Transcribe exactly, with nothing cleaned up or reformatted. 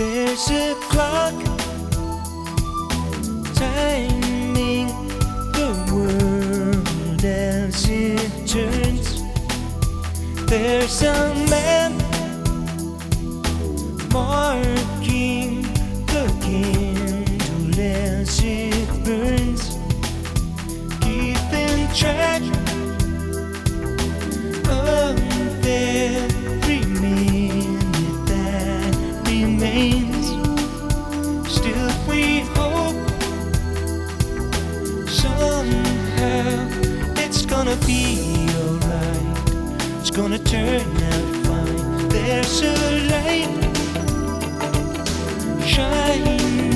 There's a clock timing the world as it turns. There's a man marking the candle as it burns, keeping track of every minute that remains. Still we hope somehow it's gonna be alright. It's gonna turn out fine. There's a light shining